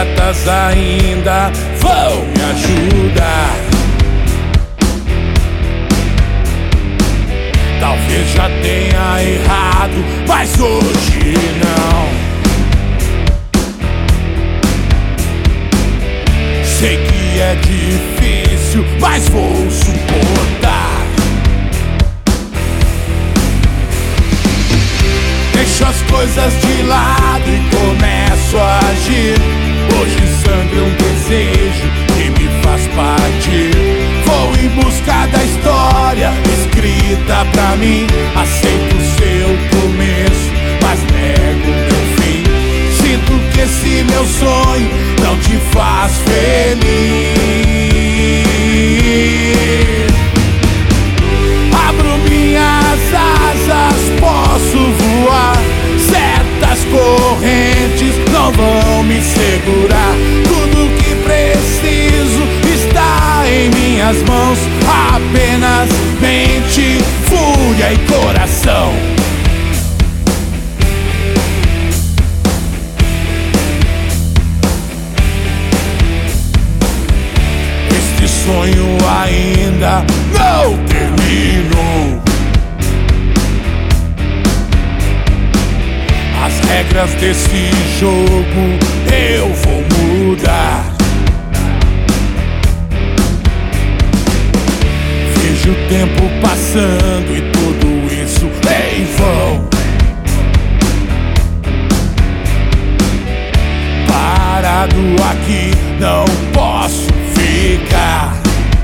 metas ainda vão me ajudar. Talvez já tenha errado, mas hoje não. Sei que é difícil, mas vou suportar. Deixo as coisas de lado e começo a agir. Hoje sangra um desejo que me faz partir. Vou em busca da história escrita pra mim. Aceito o seu começo, mas nego meu fim. Sinto que esse meu sonho não te faz feliz. Abro minhas asas, posso voar. Certas correntes não vão me segurar. Tudo que preciso está em minhas mãos. Apenas mente, fúria e coração. Este sonho ainda não terminou. As regras desse jogo eu vou mudar. Vejo o tempo passando e tudo isso em vão. Parado aqui não posso ficar.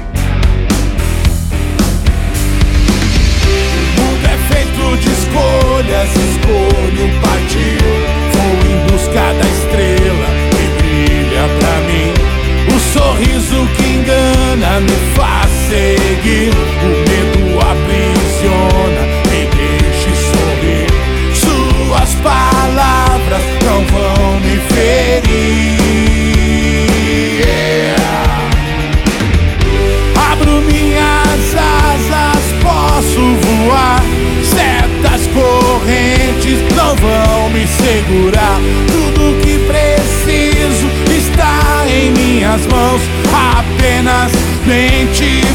O mundo é feito de escolhas, escolho partir. Vou em busca da estrela que brilha pra mim. O sorriso que engana me faz seguir. O medo aprisiona, me deixe sorrir. Suas palavras não vão me ferir. Abro minhas asas, posso voar. Certas correntes não vão me segurar. Tudo que preciso está em minhas mãos. Apenas mente,